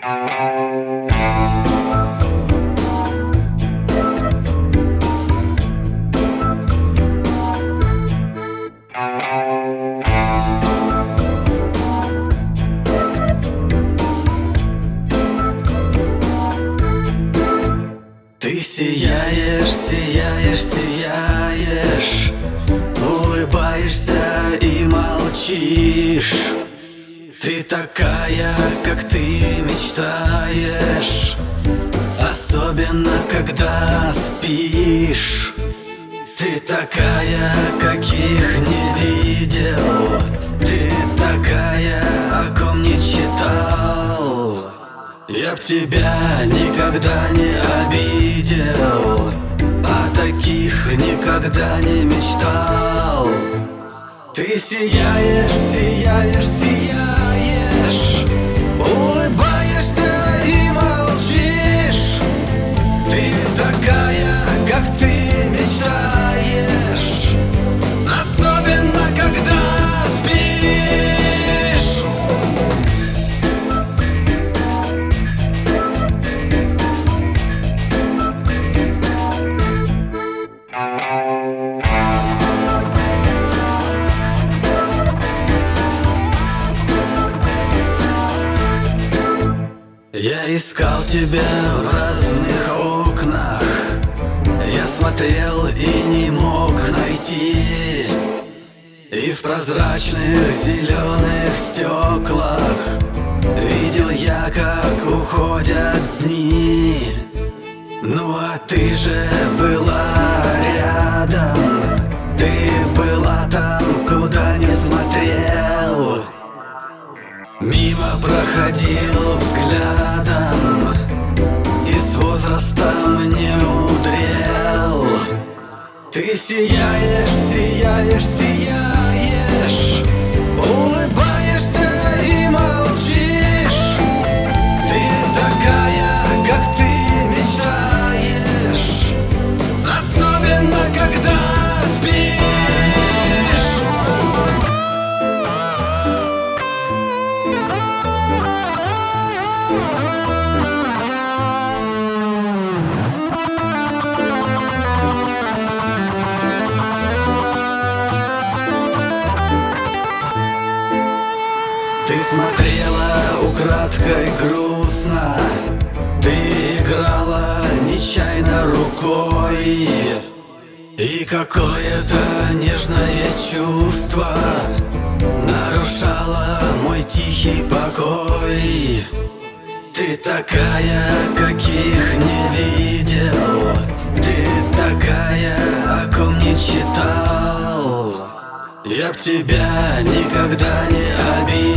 Ты сияешь, сияешь, сияешь, улыбаешься и молчишь. Ты такая, как ты мечтаешь, особенно когда спишь. Ты такая, каких не видел, ты такая, о ком не читал. Я б тебя никогда не обидел, о таких никогда не мечтал. Ты сияешь, сияешь, сияешь, улыбаешься и молчишь. Ты такая, как ты мечтаешь, особенно когда спишь. Я искал тебя в разных окнах, я смотрел и не мог найти. И в прозрачных зеленых стеклах видел я, как уходят дни. Ну а ты же была рядом, ты была там, куда не смотрел. Мимо проходил взглядом и с возрастом не мудрел. Ты сияешь, сияешь, сияешь, улыбаешься и молчишь. Ты такая, как ты мечтаешь, особенно когда спишь. Ты смотрела украдкой грустно, ты играла нечаянно рукой, и какое-то нежное чувство нарушало мой тихий покой. Ты такая, каких не видел, ты такая, о ком не читал. Я б тебя никогда не обидел,